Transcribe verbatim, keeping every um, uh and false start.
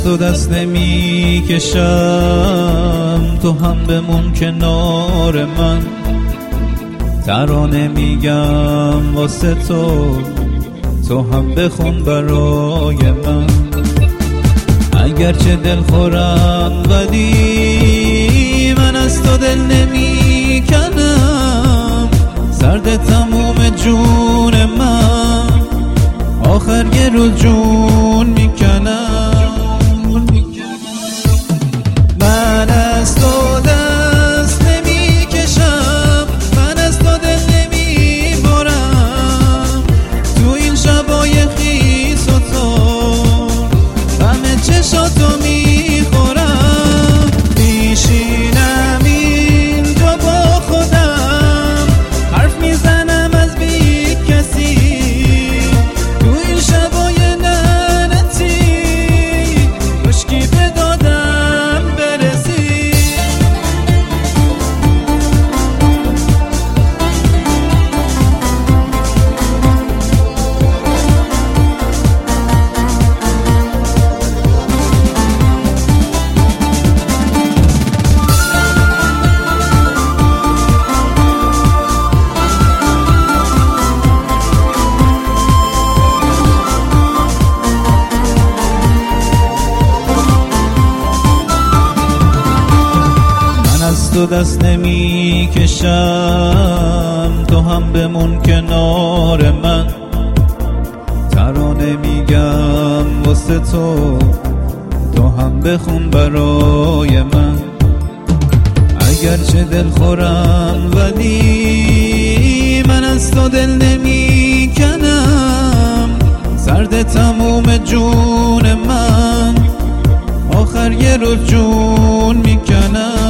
تو دست نمی کشم، تو هم بمون کنار من. ترانه میگم واسه تو، تو هم بخون برای من. اگرچه دل خورم ولی من از تو دل نمی کنم. سرد تموم جون من، آخر یه روز جون میکنم. من از تو دست نمی کشم، من از تو دل نمی برم. تو این شبای خیس و تار همه چشاتو میخورم. میشینم اینجا با خودم، حرف میزنم از بی کسی. تو این شبای لعنتی کشکی به دادم برسی. تو دست نمی کشم، تو هم بمون کنار من. ترانه میگم واسه تو، تو هم بخون برای من. اگرچه دل خورم ولی من از تو دل نمی کنم. سرد تموم جون من، آخر یه روز جون میکنم.